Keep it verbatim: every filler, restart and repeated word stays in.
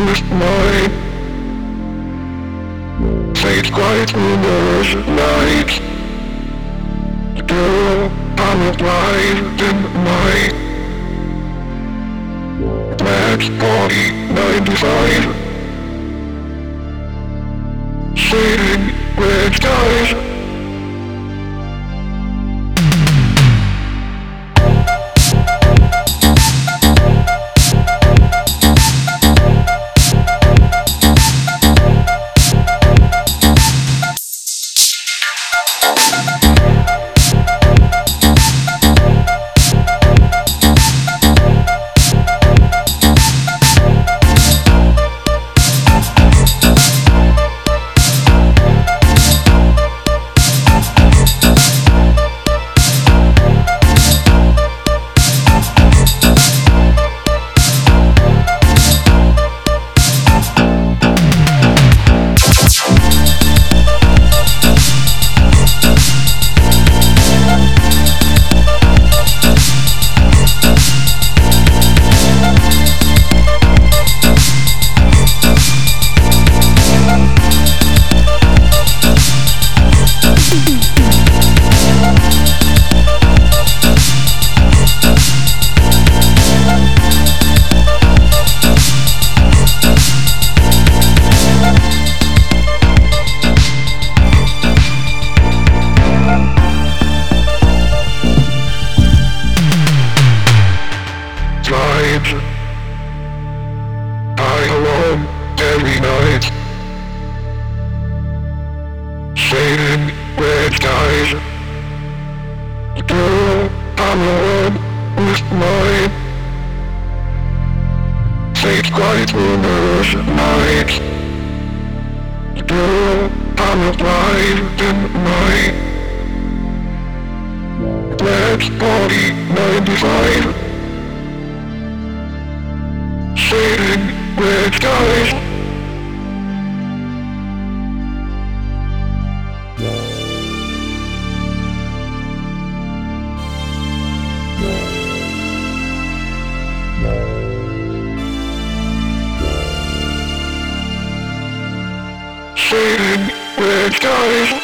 with mine. Fate quiet rumors at night. The girl I'm blind in the night. Black body ninety-five. Shading red skies. Vibes. I alone every night. Shading red skies. The girl I'm alone with mine. Fate quiet rumors at night. The girl I'm blind in the night. Black body ninety-five. Shading red skies. Shading red skies.